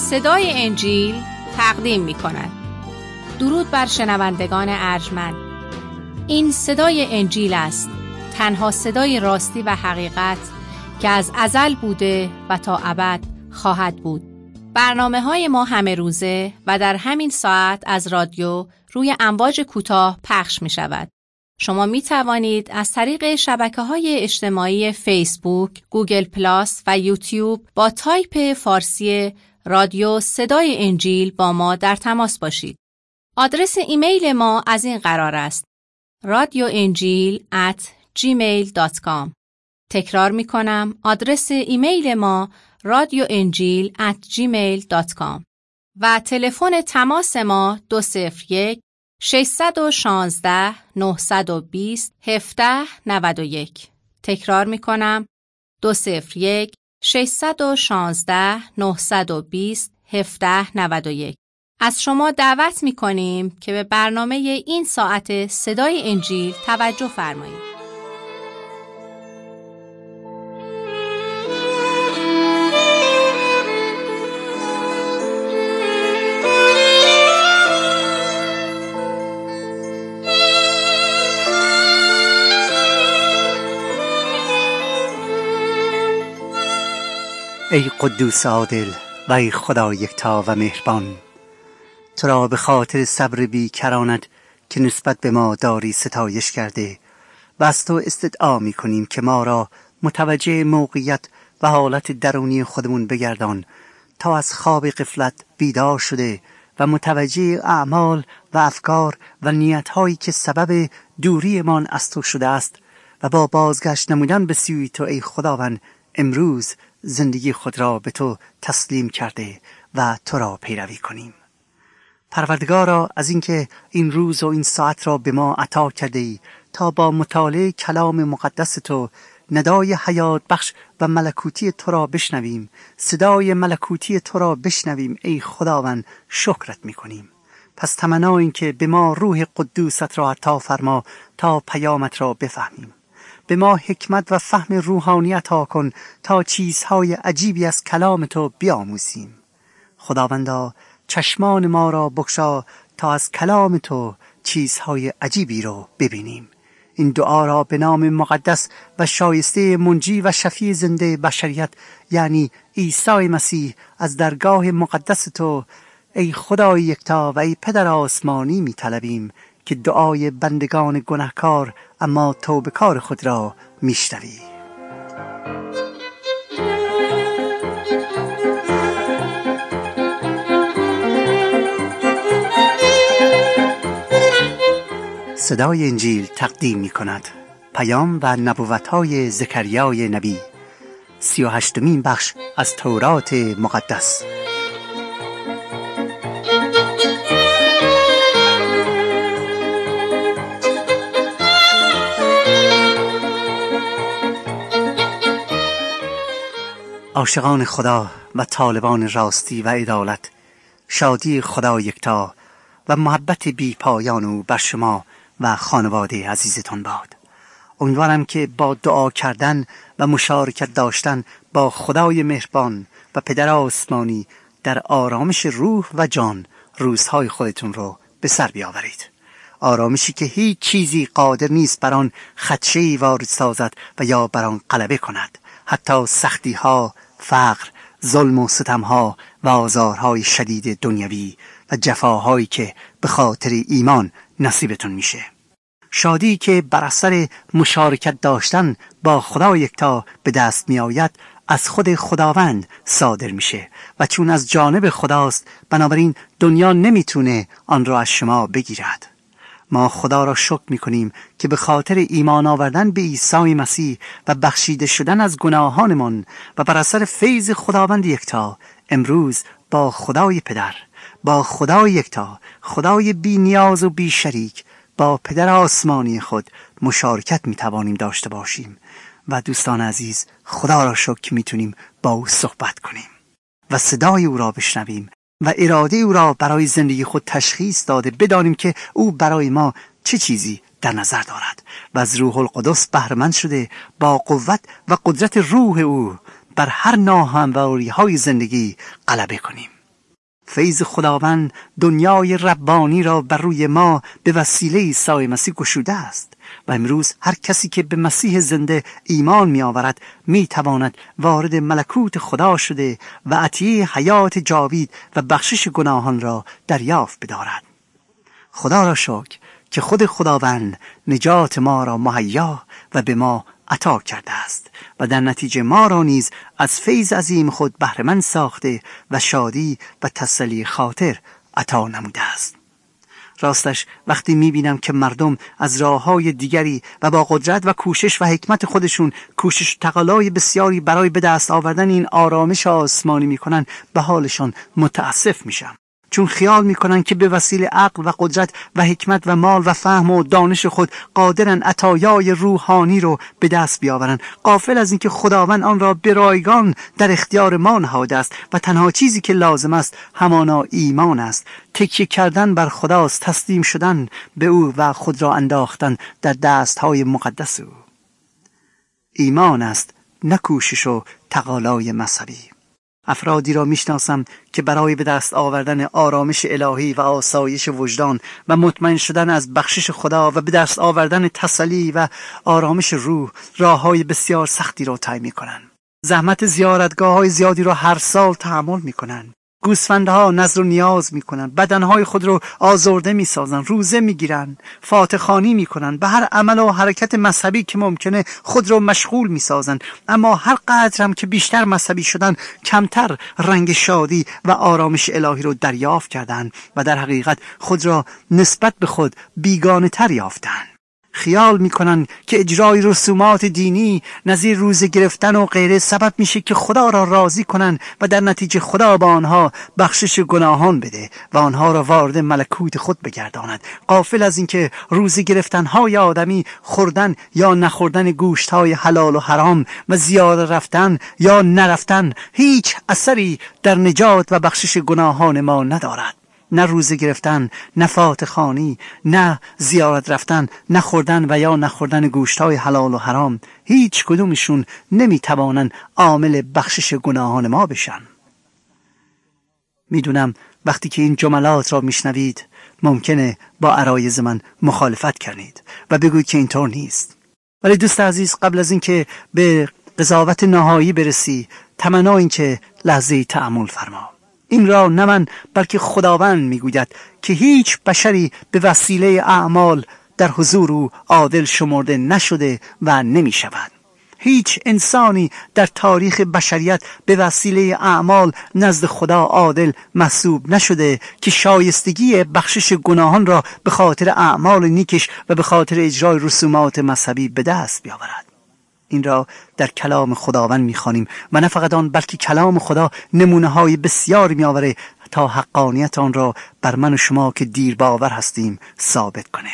صدای انجیل تقدیم می کند. درود بر شنوندگان ارجمند. این صدای انجیل است، تنها صدای راستی و حقیقت که از ازل بوده و تا ابد خواهد بود. برنامه‌های ما همه روزه و در همین ساعت از رادیو روی امواج کوتاه پخش می شود. شما می توانید از طریق شبکه‌های اجتماعی فیسبوک، گوگل پلاس و یوتیوب با تایپ فارسی رادیو صدای انجیل با ما در تماس باشید. آدرس ایمیل ما از این قرار است: radioenjil@gmail.com. تکرار می کنم، آدرس ایمیل ما radioenjil@gmail.com و تلفن تماس ما 201-616-920-1791. تکرار می کنم، 201-616-920-1791. از شما دعوت می کنیم که به برنامه این ساعت صدای انجیل توجه فرمایید. ای قدوس عادل و ای خدا یکتا و مهربان، تو را به خاطر صبر بیکرانت که نسبت به ما داری ستایش کرده و از تو استدعا می کنیم که ما را متوجه موقعیت و حالت درونی خودمون بگردان تا از خواب غفلت بیدار شده و متوجه اعمال و افکار و نیت‌هایی که سبب دوریمان از تو شده است و با بازگشت نمودن به سوی تو ای خداوند امروز زندگی خود را به تو تسلیم کرده و تو را پیروی کنیم. پروردگارا، از اینکه این روز و این ساعت را به ما عطا کرده ای تا با مطالعه کلام مقدس تو ندای حیات بخش و ملکوتی تو را بشنویم، صدای ملکوتی تو را بشنویم، ای خداوند شکرت میکنیم. پس تمنا این که به ما روح قدوست را عطا فرما تا پیامت را بفهمیم. به ما حکمت و فهم روحانی عطا کن تا چیزهای عجیبی از کلام تو بیاموزیم. خداوندا، چشمان ما را بگشا تا از کلام تو چیزهای عجیبی رو ببینیم. این دعا را به نام مقدس و شایسته منجی و شفیع زنده بشریت یعنی عیسی مسیح از درگاه مقدس تو ای خدای یکتا و ای پدر آسمانی می طلبیم که دعای بندگان گناهکار اما توبه‌کار خود را میشنوی. صدای انجیل تقدیم می کند پیام و نبوت‌های زکریای نبی، 38مین بخش از تورات مقدس. عاشقان خدا و طالبان راستی و عدالت، شادی خدا یکتا و محبت بی پایان او بر شما و خانواده عزیزتان باد. امیدوارم که با دعا کردن و مشارکت داشتن با خدای مهربان و پدر آسمانی در آرامش روح و جان روزهای خودتون رو به سر بیاورید. آرامشی که هیچ چیزی قادر نیست بر آن خدشه‌ای وارد سازد و یا بر آن غلبه کند. حتی سختی‌ها، فقر، ظلم و ستم‌ها و آزارهای شدید دنیوی و جفاهایی که به خاطر ایمان نصیبتون میشه. شادی که بر اثر مشارکت داشتن با خدا یکتا به دست می آید از خود خداوند صادر میشه و چون از جانب خداست بنابراین دنیا نمیتونه آن را از شما بگیرد. ما خدا را شکر میکنیم که به خاطر ایمان آوردن به عیسی مسیح و بخشیده شدن از گناهانمان و بر اثر فیض خداوند یکتا امروز با خدای پدر، با خدای یکتا، خدای بی نیاز و بی شریک، با پدر آسمانی خود مشارکت میتوانیم داشته باشیم و دوستان عزیز خدا را شکر که میتونیم با او صحبت کنیم و صدای او را بشنویم و اراده او را برای زندگی خود تشخیص داده بدانیم که او برای ما چه چیزی در نظر دارد و از روح القدس بهره‌مند شده با قوت و قدرت روح او بر هر ناهمواری‌های زندگی غلبه کنیم. فیض خداوند دنیای ربانی را بر روی ما به وسیله عیسی مسیح گشوده است و امروز هر کسی که به مسیح زنده ایمان می آورد می تواند وارد ملکوت خدا شده و عطیه حیات جاوید و بخشش گناهان را دریافت بدارد. خدا را شکر که خود خداوند نجات ما را مهیا و به ما عطا کرده است و در نتیجه ما را نیز از فیض عظیم خود بهره‌مند ساخته و شادی و تسلی خاطر عطا نموده است. راستش وقتی میبینم که مردم از راههای دیگری و با قدرت و کوشش و حکمت خودشون کوشش و تقلای بسیاری برای به دست آوردن این آرامش آسمانی میکنن، به حالشان متاسف میشم، چون خیال میکنن که به وسیله عقل و قدرت و حکمت و مال و فهم و دانش خود قادرن عطایای روحانی رو به دست بیاورن، غافل از اینکه خداوند آن را به رایگان در اختیار ما نهاده است و تنها چیزی که لازم است همانا ایمان است. تکیه کردن بر خداست، تسلیم شدن به او و خود را انداختن در دستهای مقدس او. ایمان است، نه کوشش و تقالای مذهبی. افرادی را میشناسم که برای به دست آوردن آرامش الهی و آسایش وجدان و مطمئن شدن از بخشش خدا و به دست آوردن تسلی و آرامش روح راههای بسیار سختی را طی میکنند. زحمت زیارتگاه‌های زیادی را هر سال تحمل میکنند. گوسفندها نذر و نیاز میکنن، بدنهای خود رو آزرده میسازن، روزه میگیرن، فاتحخوانی میکنن، به هر عمل و حرکت مذهبی که ممکنه خود رو مشغول میسازن، اما هر قدر هم که بیشتر مذهبی شدن کمتر رنگ شادی و آرامش الهی رو دریافت کردن و در حقیقت خود را نسبت به خود بیگانه تر یافتن. خیال میکنن که اجرای رسومات دینی نظیر روزه گرفتن و غیره سبب میشه که خدا را راضی کنن و در نتیجه خدا با آنها بخشش گناهان بده و آنها را وارد ملکوت خود بگرداند، غافل از اینکه روزه گرفتنهای آدمی، خوردن یا نخوردن گوشتهای حلال و حرام و زیارت رفتن یا نرفتن هیچ اثری در نجات و بخشش گناهان ما ندارد. نه روزه گرفتن، نه فاتحخوانی، نه زیارت رفتن، نه خوردن و یا نخوردن گوشتهای حلال و حرام، هیچ کدومشون نمیتوانن عامل بخشش گناهان ما بشن. میدونم وقتی که این جملات را میشنوید ممکنه با عرایض من مخالفت کنید و بگویید که اینطور نیست، ولی دوست عزیز، قبل از اینکه به قضاوت نهایی برسی تمنا این که لحظه تأمل فرما. این را نه من بلکه خداوند میگوید که هیچ بشری به وسیله اعمال در حضور او عادل شمرده نشده و نمی شود. هیچ انسانی در تاریخ بشریت به وسیله اعمال نزد خدا عادل محسوب نشده که شایستگی بخشش گناهان را به خاطر اعمال نیکش و به خاطر اجرای رسومات مذهبی به دست بیاورد. این را در کلام خداوند می‌خوانیم و نه فقط آن، بلکه کلام خدا نمونه‌های بسیار می‌آورد تا حقانیت آن را بر من و شما که دیر باور هستیم ثابت کنه.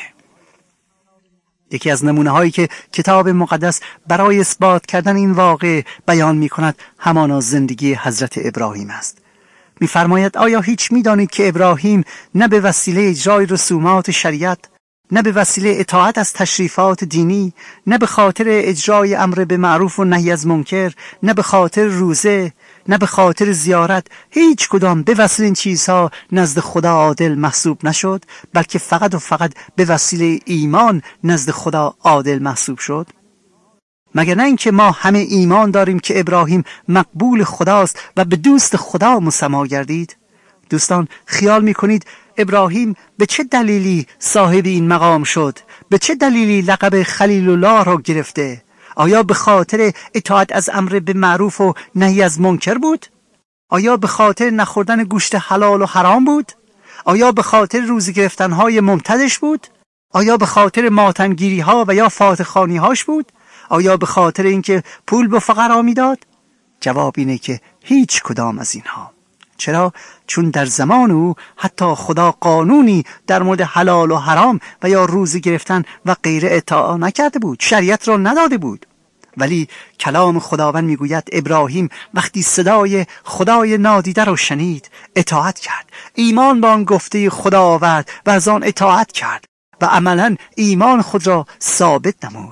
یکی از نمونه‌هایی که کتاب مقدس برای اثبات کردن این واقع بیان می‌کند همانا زندگی حضرت ابراهیم است. می‌فرماید آیا هیچ می‌دانید که ابراهیم نه به وسیله اجرای رسومات شریعت، نه به وسیله اطاعت از تشریفات دینی، نه به خاطر اجرای امر به معروف و نهی از منکر، نه به خاطر روزه، نه به خاطر زیارت، هیچ کدام به وسیله این چیزها نزد خدا عادل محسوب نشد، بلکه فقط و فقط به وسیله ایمان نزد خدا عادل محسوب شد؟ مگر نه اینکه ما همه ایمان داریم که ابراهیم مقبول خداست و به دوست خدا مسما گردید؟ دوستان، خیال میکنید ابراهیم به چه دلیلی صاحب این مقام شد؟ به چه دلیلی لقب خلیل الله را گرفته؟ آیا به خاطر اطاعت از امر به معروف و نهی از منکر بود؟ آیا به خاطر نخوردن گوشت حلال و حرام بود؟ آیا به خاطر روزه گرفتنهای ممتدش بود؟ آیا به خاطر ماتمگیری ها و یا فاتحخوانی هاش بود؟ آیا به خاطر اینکه پول به فقرا میداد؟ جواب اینه که هیچ کدام از اینها. چرا؟ چون در زمان او حتی خدا قانونی در مورد حلال و حرام و یا روزه گرفتن و غیره اطاعت نکرده بود، شریعت را نداده بود. ولی کلام خداوند میگوید ابراهیم وقتی صدای خدای نادیده را شنید اطاعت کرد، ایمان به آن گفته خدا آورد و از آن اطاعت کرد و عملا ایمان خود را ثابت نمود.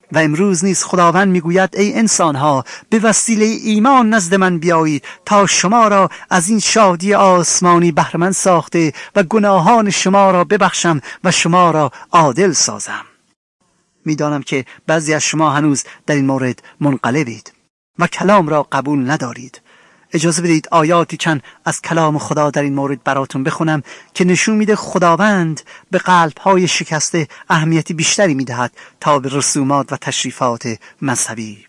و امروز نیز خداوند میگوید ای انسانها به وسیله ایمان نزد من بیایید تا شما را از این شادی آسمانی بهره مند ساخته و گناهان شما را ببخشم و شما را عادل سازم. میدانم که بعضی از شما هنوز در این مورد منقلبید و کلام را قبول ندارید. اجازه بدید آیاتی چند از کلام خدا در این مورد براتون بخونم که نشون میده خداوند به قلب‌های شکسته اهمیتی بیشتری میدهد تا به رسومات و تشریفات مذهبی.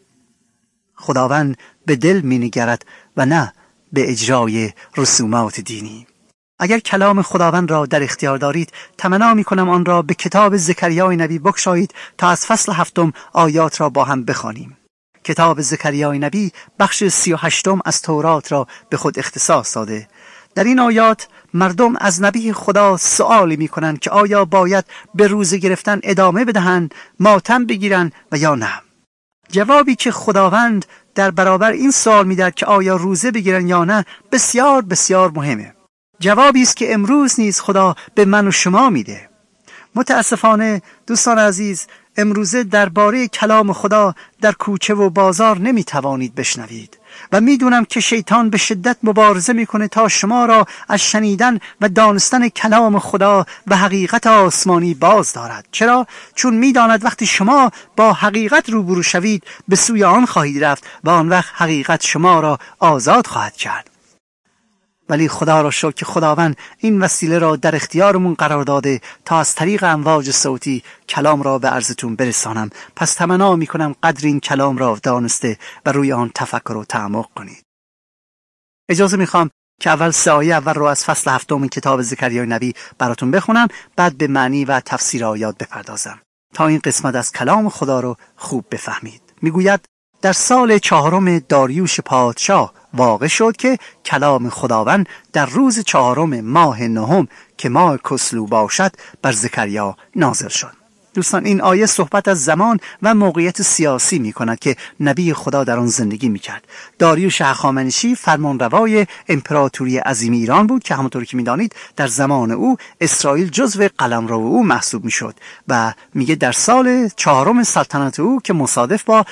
خداوند به دل مینگرد و نه به اجرای رسومات دینی. اگر کلام خداوند را در اختیار دارید تمنا میکنم آن را به کتاب زکریای نبی بگشایید تا از فصل 7 آیات را با هم بخوانیم. کتاب زکریای نبی بخش 38 از تورات را به خود اختصاص داده. در این آیات مردم از نبی خدا سوالی می کنند که آیا باید به روزه گرفتن ادامه بدهند، ماتم بگیرند و یا نه. جوابی که خداوند در برابر این سوال می دهد که آیا روزه بگیرن یا نه بسیار بسیار مهمه. جوابی است که امروز نیز خدا به من و شما میده. متاسفانه دوستان عزیز، امروزه درباره کلام خدا در کوچه و بازار نمیتوانید بشنوید و میدونم که شیطان به شدت مبارزه میکنه تا شما را از شنیدن و دانستن کلام خدا و حقیقت آسمانی باز دارد. چرا؟ چون میداند وقتی شما با حقیقت روبرو شوید به سوی آن خواهید رفت و آن وقت حقیقت شما را آزاد خواهد کرد. ولی خدا را شکر که خداوند این وسیله را در اختیارمون قرار داده تا از طریق امواج صوتی کلام را به عرضتون برسانم. پس تمنا میکنم قدر این کلام را دانسته و روی آن تفکر و تعمق کنید. اجازه میخوام که اول 3 آیه اول رو از فصل 7 کتاب زکریای نبی براتون بخونم، بعد به معنی و تفسیر آیات بپردازم تا این قسمت از کلام خدا رو خوب بفهمید. میگوید در سال 4 داریوش پادشاه واقع شد که کلام خداوند در روز 4 ماه 9 که ماه کسلو باشد بر زکریا نازل شد. دوستان این آیه صحبت از زمان و موقعیت سیاسی می کند که نبی خدا در آن زندگی می کرد. داریوش هخامنشی فرمانروای امپراتوری عظیم ایران بود که همونطور که می دانید در زمان او اسرائیل جزو قلمرو او محسوب می شد و میگه در سال 4 سلطنت او که مصادف با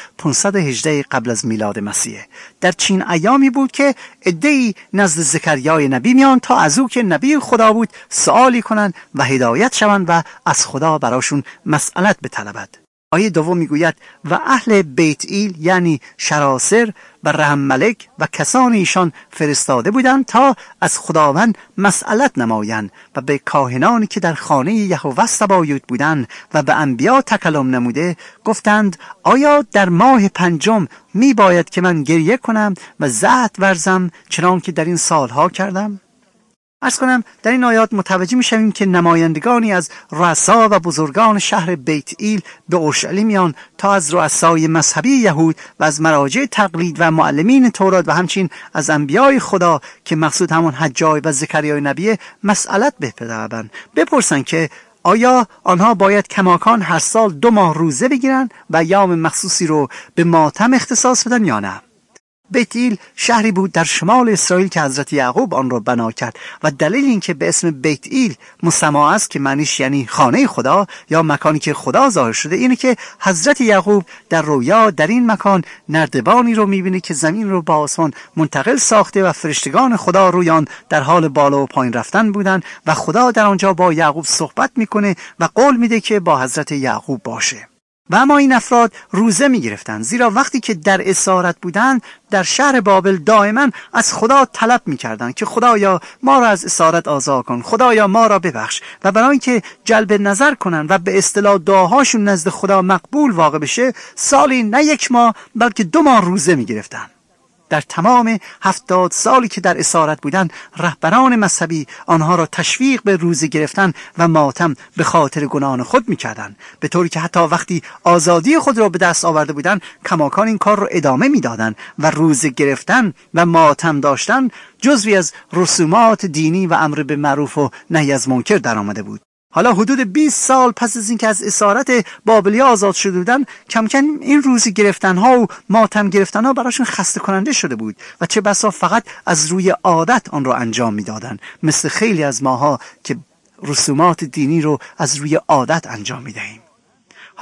518 قبل از میلاد مسیح در چین ایامی بود که عده‌ای نزد زکریای نبی میان تا از او که نبی خدا بود سوالی کنند و هدایت شوند و از خدا براشون مسئلت بطلبد. آیه 2 میگوید و اهل بیت ایل یعنی شراسر و رحم ملک و کسان ایشان فرستاده بودند تا از خداوند مسئلت نمایند و به کاهنانی که در خانه یهوه سبایوت بودند و به انبیا تکلم نموده گفتند آیا در ماه 5 می باید که من گریه کنم و زهد ورزم چنان که در این سالها کردم؟ عرض کنم در این آیات متوجه می شویم که نمایندگانی از رؤسا و بزرگان شهر بیت ایل به اورشلیم میان تا از رؤسای مذهبی یهود و از مراجع تقلید و معلمین تورات و همچنین از انبیای خدا که مقصود همون حجای و زکریای نبی مسئلت بطلبند، بپرسن که آیا آنها باید کماکان هر سال 2 ماه روزه بگیرن و ایام مخصوصی رو به ماتم اختصاص بدن یا نه؟ بیت ایل شهری بود در شمال اسرائیل که حضرت یعقوب آن را بنا کرد و دلیل این که به اسم بیت ایل مسما است که معنیش یعنی خانه خدا یا مکانی که خدا ظاهر شده اینه که حضرت یعقوب در رویا در این مکان نردبانی رو میبینه که زمین رو با آسمان منتقل ساخته و فرشتگان خدا روی آن در حال بالا و پایین رفتن بودن و خدا در آنجا با یعقوب صحبت میکنه و قول میده که با حضرت یعقوب باشه. و اما این افراد روزه می گرفتن زیرا وقتی که در اسارت بودند در شهر بابل دائما از خدا طلب می کردن که خدایا ما را از اسارت آزاد کن، خدایا ما را ببخش. و برای اینکه جلب نظر کنن و به اصطلاح دعاهاشون نزد خدا مقبول واقع بشه سالی نه 1 ماه بلکه 2 ماه روزه می گرفتن. در تمام 70 سالی که در اسارت بودند رهبران مذهبی آنها را تشویق به روزه گرفتن و ماتم به خاطر گناهان خود می‌کردند، به طوری که حتی وقتی آزادی خود را به دست آورده بودند کماکان این کار را ادامه می‌دادند و روزه گرفتن و ماتم داشتن جزوی از رسومات دینی و امر به معروف و نهی از منکر در آمده بود. حالا حدود 20 سال پس از اینکه از اسارت بابلیا آزاد شده بودن کم کم این روزه گرفتن‌ها و ماتم گرفتن‌ها براشون خسته کننده شده بود و چه بسا فقط از روی عادت آن را انجام میدادن، مثل خیلی از ماها که رسومات دینی رو از روی عادت انجام میدهیم.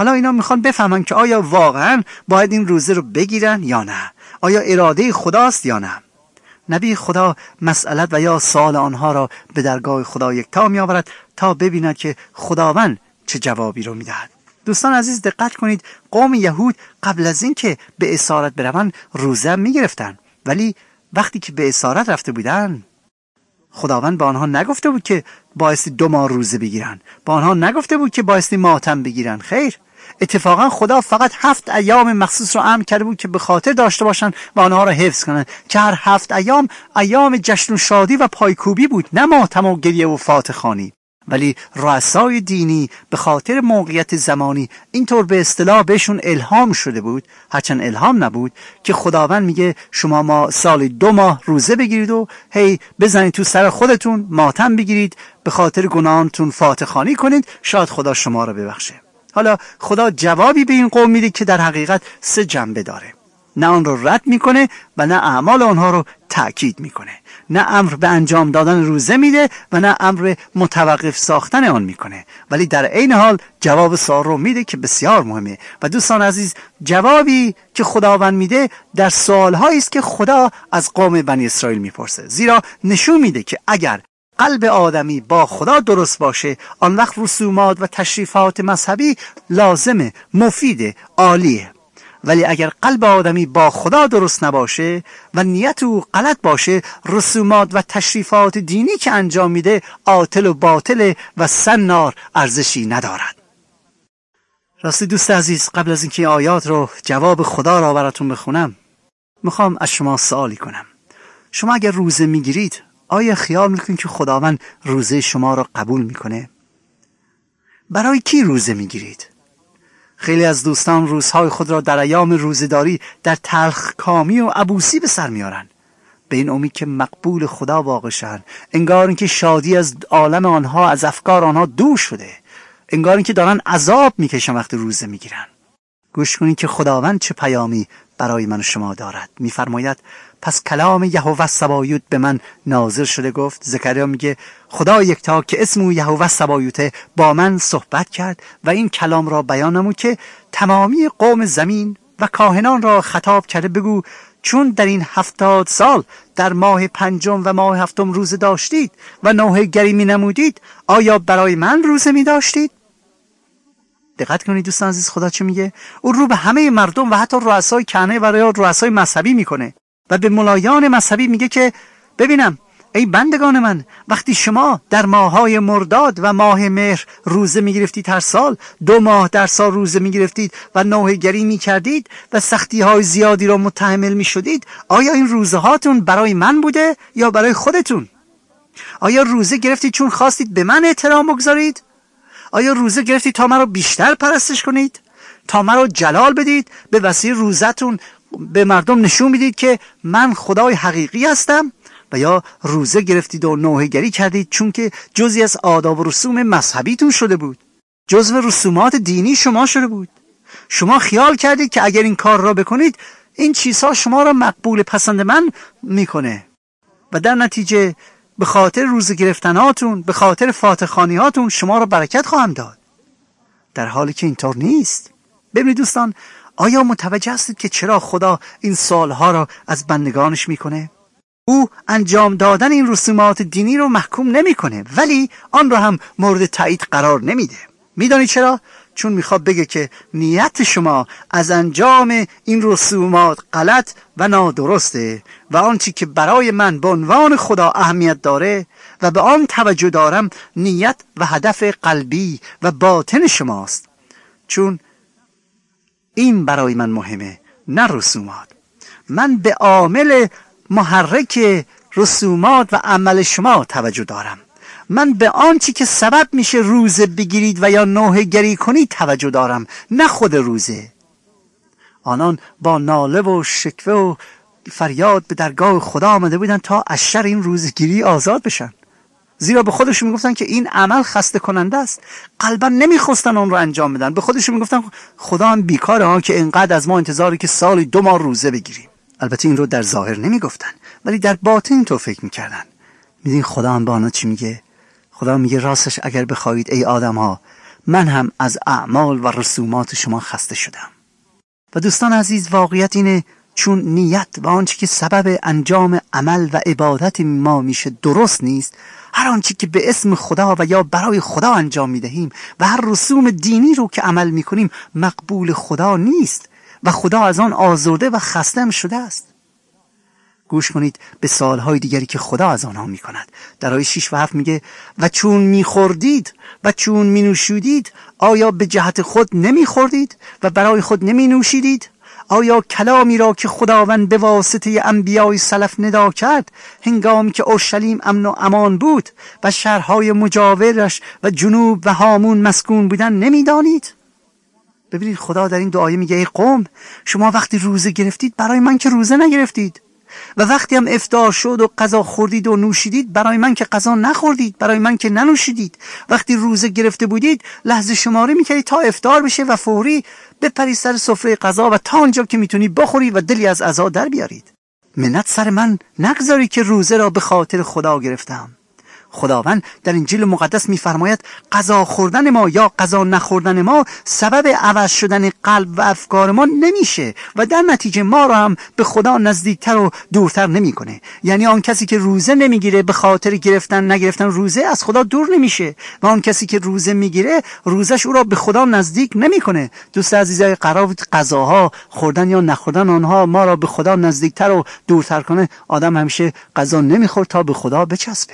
حالا اینا میخوان بفهمن که آیا واقعا باید این روزه رو بگیرن یا نه، آیا اراده خداست یا نه. نبی خدا مسئلت و یا سوال آنها را به درگاه خدا یکتا می آورد تا ببیند که خداوند چه جوابی رو میدهد. دوستان عزیز دقت کنید، قوم یهود قبل از این که به اسارت بروند روزه می گرفتن، ولی وقتی که به اسارت رفته بودن خداوند با آنها نگفته بود که بایستی 2 ماه روزه بگیرن، با آنها نگفته بود که بایستی ماتم بگیرن. خیر، اتفاقا خدا فقط 7 ایام مخصوص رو امر کرده بود که به خاطر داشته باشن و آنها را حفظ کنن، که هر 7 ایام جشن و شادی و پایکوبی بود، نه ماتم و گریه و فاتحخوانی. ولی رؤسای دینی به خاطر موقعیت زمانی اینطور به اصطلاح بهشون الهام شده بود، هرچند الهام نبود، که خداوند میگه شما سال 2 ماه روزه بگیرید و هی بزنید تو سر خودتون، ماتم بگیرید، به خاطر گناهانتون فاتحخوانی کنید، شاید خدا شما را ببخشه. حالا خدا جوابی به این قوم میده که در حقیقت 3 جنبه داره. نه آن رو رد میکنه و نه اعمال آنها رو تأکید میکنه، نه امر به انجام دادن روزه میده و نه امر متوقف ساختن آن میکنه، ولی در عین حال جواب سوال رو میده که بسیار مهمه. و دوستان عزیز، جوابی که خداوند میده در سوالهایی است که خدا از قوم بنی اسرائیل میپرسه، زیرا نشون میده که اگر قلب آدمی با خدا درست باشه، آن وقت رسومات و تشریفات مذهبی لازمه، مفیده، عالیه. ولی اگر قلب آدمی با خدا درست نباشه و نیت او غلط باشه، رسومات و تشریفات دینی که انجام میده عاطل و باطل و سنار ارزشی ندارد. راستی دوست عزیز، قبل از اینکه آیات رو جواب خدا را براتون بخونم، میخوام از شما سوالی کنم. شما اگر روزه میگیرید، آیا خیال میکنید که خداوند روزه شما را قبول میکنه؟ برای کی روزه میگیرید؟ خیلی از دوستان روزهای خود را در ایام روزه‌داری در تلخکامی و عبوسی به سر میارن، به این امید که مقبول خدا واقع شن، انگار اینکه شادی از عالم آنها، از افکار آنها دور شده، انگار اینکه دارن عذاب میکشن وقتی روزه میگیرن. گوش کنید که خداوند چه پیامی برای من و شما دارد. میفرماید پس کلام یهوه سبایوت به من نازل شده گفت. زکریا میگه خدا یکتا که اسم او یهوه سبایوته با من صحبت کرد و این کلام را بیان نمود که تمامی قوم زمین و کاهنان را خطاب کرده بگو چون در این 70 سال در ماه 5 و ماه 7 روزه داشتید و نوحه گری می نمودید، آیا برای من روزه می داشتید؟ دقت کنید دوستان عزیز، خدا چه میگه؟ او رو به همه مردم و حتی رؤسای کهنه و رؤسای مذهبی میکنه و به ملایان مذهبی میگه که ببینم ای بندگان من، وقتی شما در ماههای مرداد و ماه مهر روزه میگرفتید، هر سال 2 ماه در سال روزه میگرفتید و نوحه گری میکردید و سختی های زیادی را متحمل میشدید، آیا این روزه هاتون برای من بوده یا برای خودتون؟ آیا روزه گرفتید چون خواستید به من احترام بگذارید؟ آیا روزه گرفتید تا مرا بیشتر پرستش کنید؟ تا مرا جلال بدید؟ به وسیله روزتون به مردم نشون میدید که من خدای حقیقی هستم؟ و یا روزه گرفتید و نوحه گری کردید چون که جزئی از آداب و رسوم مذهبیتون شده بود، جزو رسومات دینی شما شده بود؟ شما خیال کردید که اگر این کار را بکنید این چیزها شما را مقبول پسند من میکنه و در نتیجه به خاطر روزه گرفتناتون، به خاطر فاتحخوانی هاتون شما را برکت خواهم داد، در حالی که اینطور نیست. ببینید دوستان، آیا متوجه هستید که چرا خدا این سوالها را از بندگانش میکنه؟ او انجام دادن این رسومات دینی رو محکوم نمیکنه، ولی آن را هم مورد تایید قرار نمیده. میدونید چرا؟ چون میخواد بگه که نیت شما از انجام این رسومات غلط و نادرسته و آنچه که برای من به عنوان خدا اهمیت داره و به آن توجه دارم نیت و هدف قلبی و باطن شماست، چون این برای من مهمه، نه رسومات. من به عامل محرک رسومات و عمل شما توجه دارم. من به آنچه که سبب میشه روزه بگیرید و یا نوحه گری کنید توجه دارم، نه خود روزه. آنان با ناله و شکوه و فریاد به درگاه خدا آمده بودن تا از شر این روزگیری آزاد بشن، زیرا به خودشون میگفتن که این عمل خسته کننده است. قلبا نمیخواستن اون رو انجام بدن. به خودشون میگفتن خدا هم بیکاره ها که اینقدر از ما انتظاری که سالی 2 ماه روزه بگیریم. البته این رو در ظاهر نمیگفتن، ولی در باطن اینطور فکر میکردن. میدین خدا هم با آنها چی میگه؟ خدا میگه راستش اگر بخواهید ای آدم ها من هم از اعمال و رسومات شما خسته شدم. و دوستان عزیز، واقعیت اینه چون نیت و آنچه که سبب انجام عمل و عبادت ما میشه درست نیست، هر آنچه که به اسم خدا و یا برای خدا انجام میدهیم و هر رسوم دینی رو که عمل میکنیم مقبول خدا نیست و خدا از آن آزرده و خسته شده است. گوش کنید به سوالهای دیگری که خدا از آنها میکند. در آیه 6 و 7 میگه و چون میخوردید و چون مینوشیدید آیا به جهت خود نمیخوردید و برای خود نمینوشیدید؟ آیا کلامی را که خداوند به واسطه انبیای سلف ندا کرد هنگامی که اورشلیم امن و امان بود و شهرهای مجاورش و جنوب و هامون مسکون بودن نمیدانید؟ ببینید خدا در این دعای میگه ای قوم، شما وقتی روزه گرفتید برای من که روزه نگرفتید و وقتی هم افطار شد و غذا خوردید و نوشیدید برای من که غذا نخوردید، برای من که ننوشیدید. وقتی روزه گرفته بودید لحظه شماری میکردید تا افطار بشه و فوری بپری سر سفره غذا و تا آنجا که میتونی بخوری و دلی از عزا در بیارید. منت سر من نگذاری که روزه را به خاطر خدا گرفتم. خداوند در انجیل مقدس میفرماید غذا خوردن ما یا غذا نخوردن ما سبب عوض شدن قلب و افکار ما نمیشه و در نتیجه ما را هم به خدا نزدیکتر و دورتر نمیکنه. یعنی آن کسی که روزه نمیگیره به خاطر گرفتن نگرفتن روزه از خدا دور نمیشه و آن کسی که روزه میگیره روزش او را به خدا نزدیک نمیکنه. دوست عزیزای، قرار بود غذاها خوردن یا نخوردن آنها ما را به خدا نزدیکتر و دورتر کنه. آدم همیشه غذا نمیخورد تا به خدا بچسبه.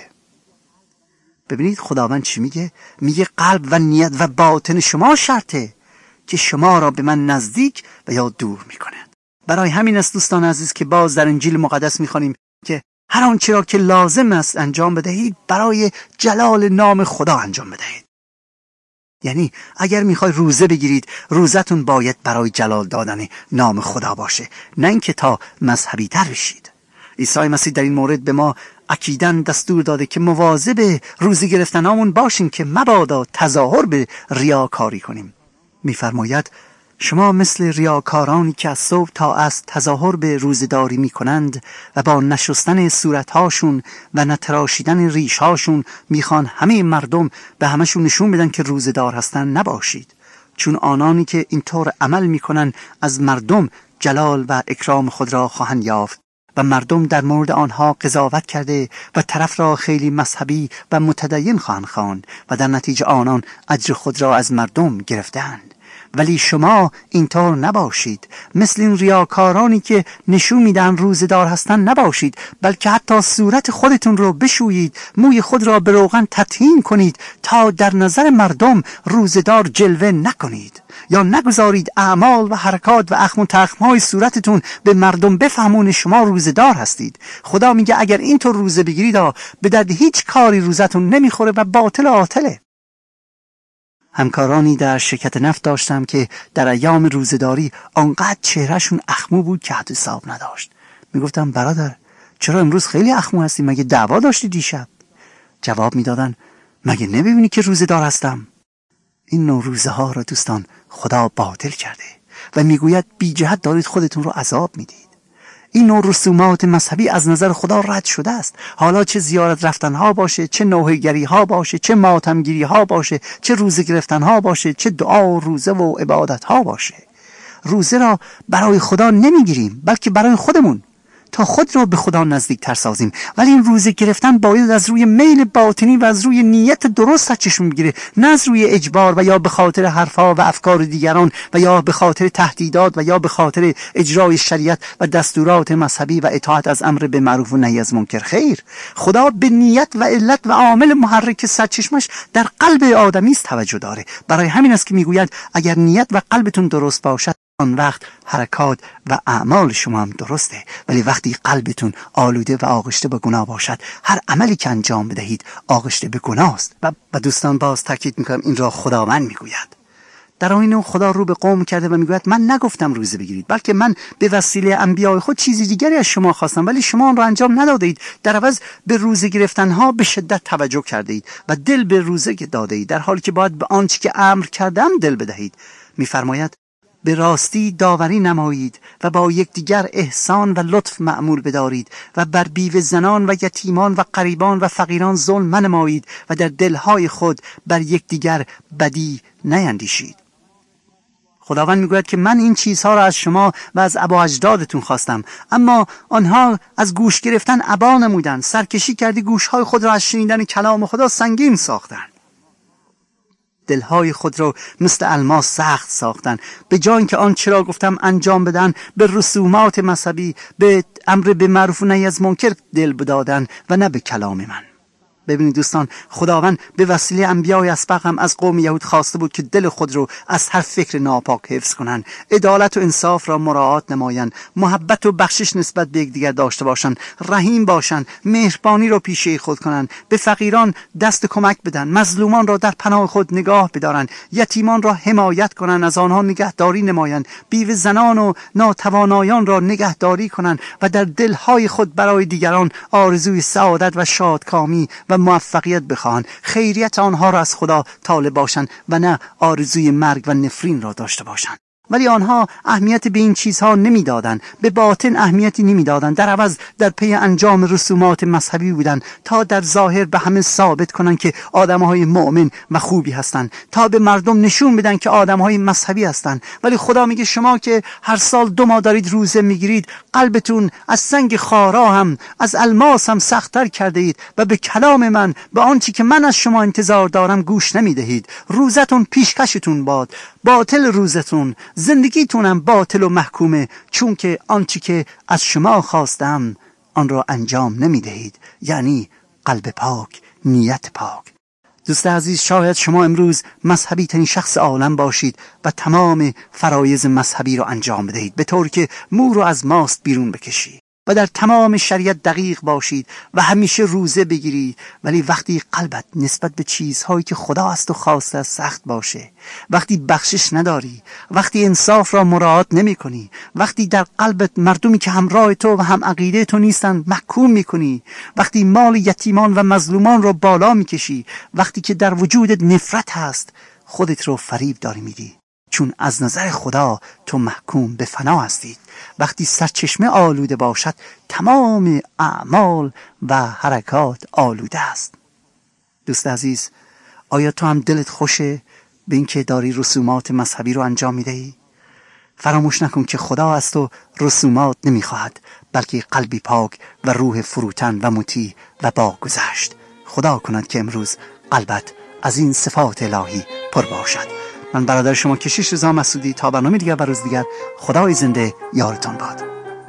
ببینید خداوند چی میگه؟ میگه قلب و نیت و باطن شما شرطه که شما را به من نزدیک و یا دور میکنه. برای همین است دوستان عزیز که باز در انجیل مقدس میخوانیم که هر آنچه را که لازم است انجام بدهید برای جلال نام خدا انجام بدهید. یعنی اگر میخوای روزه بگیرید، روزتون باید برای جلال دادن نام خدا باشه، نه اینکه تا مذهبی تر بشید. عیسی مسیح در این مورد به ما اکیداً دستور داده که مواظب روزه گرفتنامون باشیم که مبادا تظاهر به ریاکاری کنیم. میفرماید شما مثل ریاکارانی که از صبح تا عصر تظاهر به روزه‌داری میکنند و با نشستن صورتهاشون و نتراشیدن ریشهاشون میخوان همه مردم به همشون نشون بدن که روزه‌دار هستن. نباشید، چون آنانی که اینطور عمل میکنن از مردم جلال و اکرام خود را خواهند یافت و مردم در مورد آنها قضاوت کرده و طرف را خیلی مذهبی و متدین خواهند خواند و در نتیجه آنان اجر خود را از مردم گرفتند. ولی شما اینطور نباشید، مثل این ریاکارانی که نشون میدن روزه‌دار هستن نباشید، بلکه حتی صورت خودتون رو بشویید، موی خود را به روغن تطهین کنید تا در نظر مردم روزه‌دار جلوه نکنید، یا نگذارید اعمال و حرکات و اخم و تخم‌های صورتتون به مردم بفهمون شما روزه‌دار هستید. خدا میگه اگر اینطور روزه بگیرید به درد هیچ کاری روزتون نمیخوره و باطل عاطله. همکارانی در شرکت نفت داشتم که در ایام روزه‌داری آنقدر چهرهشون اخمو بود که حد حساب نداشت. میگفتم برادر چرا امروز خیلی اخمو هستی؟ مگه دعوا داشتی دیشب؟ جواب میدادن مگه نمیبینی که روزه‌دار هستم؟ این نوع روزه ها را دوستان خدا باطل کرده و میگوید بی جهت دارید خودتون رو عذاب میدید. این نوع رسومات مذهبی از نظر خدا رد شده است. حالا چه زیارت رفتن ها باشه، چه نوحه‌گری ها باشه، چه ماتمگیری ها باشه، چه روزه گرفتن ها باشه، چه دعا و روزه و عبادت ها باشه. روزه را برای خدا نمیگیریم بلکه برای خودمون تا خود را به خدا نزدیک تر سازیم. ولی این روزه گرفتن باید از روی میل باطنی و از روی نیت درست چشم بگیره، نه از روی اجبار و یا به خاطر حرفا و افکار دیگران و یا به خاطر تهدیدات و یا به خاطر اجرای شریعت و دستورات مذهبی و اطاعت از امر به معروف و نهی از منکر. خیر، خدا به نیت و علت و عامل محرک سرچشمش در قلب آدمی است توجه داره. برای همین است که میگوید اگر نیت و قلبتون درست باشد آن وقت حرکات و اعمال شما هم درسته. ولی وقتی قلبتون آلوده و آغشته به گناه باشد هر عملی که انجام بدهید آغشته به گناه است. و دوستان باز تاکید میکنم این را خداوند میگوید. در آیین خدا رو به قوم کرده و میگوید من نگفتم روزه بگیرید بلکه من به وسیله انبیاء خود چیزی دیگری از شما خواستم ولی شما آن را انجام ندادید. در عوض به روزه گرفتن ها به شدت توجه کرده اید و دل به روزه داده اید در حالی که باید به آنچه که امر کردم دل بدهید. میفرماید به راستی داوری نمایید و با یکدیگر احسان و لطف مأمول بدارید و بر بیوه زنان و یتیمان و غریبان و فقیران ظلم منمایید و در دلهای خود بر یکدیگر بدی نیندیشید. خداوند میگوید که من این چیزها را از شما و از ابا اجدادتون خواستم، اما آنها از گوش گرفتن ابا نمودند، سرکشی کردی گوشهای خود را از شنیدن کلام خدا سنگین ساختند. دلهای خود را مثل الماس سخت ساختند، به جای اینکه آنچه را گفتم انجام بدن به رسومات مذهبی، به امر به معروف و نهی از منکر دل بدادن و نه به کلام من. ببینید دوستان، خداوند به وسیله انبیای اسبق هم از قوم یهود خواسته بود که دل خود رو از هر فکر ناپاک حفظ کنند، عدالت و انصاف را مراعات نمایند، محبت و بخشش نسبت به یکدیگر داشته باشند، رحیم باشند، مهربانی را پیشه خود کنند، به فقیران دست کمک بدن، مظلومان را در پناه خود نگاه بدارند، یتیمان را حمایت کنند، از آنها نگهداری نمایند، بیوه زنان و ناتوانایان را نگهداری کنند و در دلهای خود برای دیگران آرزوی سعادت و شادکامی و موفقیت بخواهند، خیریت آنها را از خدا طالب باشند و نه آرزوی مرگ و نفرین را داشته باشند. ولی آنها اهمیت به این چیزها نمیدادند، به باطن اهمیتی نمیدادند، در عوض در پی انجام رسومات مذهبی بودند تا در ظاهر به همه ثابت کنند که آدمهای مؤمن و خوبی هستند، تا به مردم نشون بدن که آدمهای مذهبی هستند. ولی خدا میگه شما که هر سال 2 ماه دارید روزه میگیرید، قلبتون از سنگ خارا هم از الماس هم سخت‌تر کرده اید و به کلام من، به آنچه که من از شما انتظار دارم گوش نمیدهید. روزتون پیشکشتون باد، باطل روزتون، زندگیتونم باطل و محکومه، چون که آنچه که از شما خواستم آن را انجام نمیدهید، یعنی قلب پاک، نیت پاک. دوست عزیز، شاید شما امروز مذهبی ترین شخص عالم باشید و تمام فرایض مذهبی را انجام بدهید به طوری که مو رو از ماست بیرون بکشید و در تمام شریعت دقیق باشید و همیشه روزه بگیرید، ولی وقتی قلبت نسبت به چیزهایی که خدا است و خواسته سخت باشه، وقتی بخشش نداری، وقتی انصاف را مراعات نمی کنی، وقتی در قلبت مردمی که همراه تو و هم عقیده تو نیستند محکوم می کنی، وقتی مال یتیمان و مظلومان را بالا می کشی، وقتی که در وجودت نفرت هست، خودت رو فریب داری میدی، چون از نظر خدا تو محکوم به فنا هستید. وقتی سرچشمه آلوده باشد، تمام اعمال و حرکات آلوده است. دوست عزیز، آیا تو هم دلت خوشه به اینکه داری رسومات مذهبی رو انجام میدهی؟ فراموش نکن که خدا از تو رسومات نمیخواهد، بلکه قلبی پاک و روح فروتن و مطیع و باگذشت. خدا کند که امروز قلبت از این صفات الهی پر باشد. من برادر شما کشیش رضا مسعودی، تا برنامه دیگر و روز دیگر، خدای زنده یارتون باد.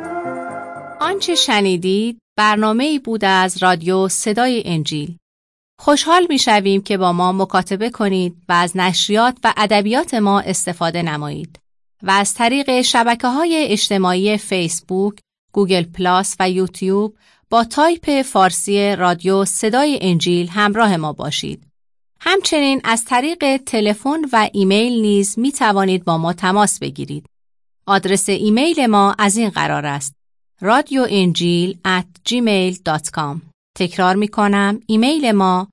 آنچه شنیدید برنامه‌ای بود از رادیو صدای انجیل. خوشحال می‌شویم که با ما مکاتبه کنید و از نشریات و ادبیات ما استفاده نمایید و از طریق شبکه‌های اجتماعی فیسبوک، گوگل پلاس و یوتیوب با تایپ فارسی رادیو صدای انجیل همراه ما باشید. همچنین از طریق تلفن و ایمیل نیز می توانید با ما تماس بگیرید. آدرس ایمیل ما از این قرار است: radioinjil@gmail.com. تکرار می کنم، ایمیل ما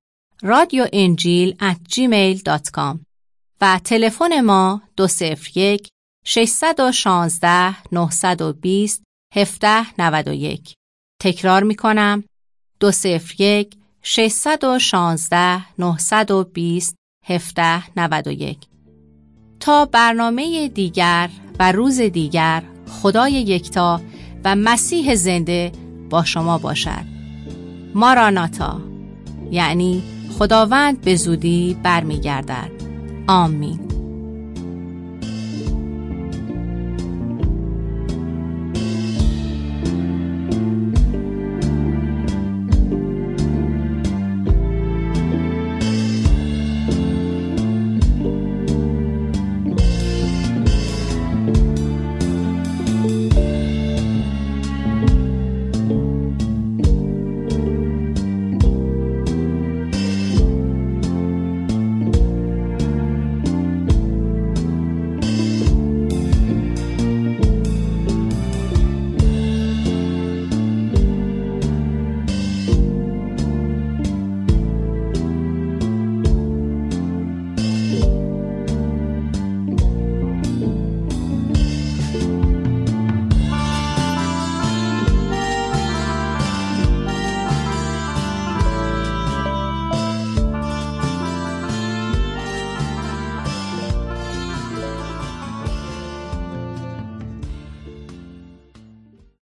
radioinjil@gmail.com و تلفن ما 201 616 920 1791. تکرار می کنم، 201 616 920 1791. تا برنامه دیگر و روز دیگر، خدای یکتا و مسیح زنده با شما باشد. ماراناتا، یعنی خداوند به زودی برمیگردد. آمین.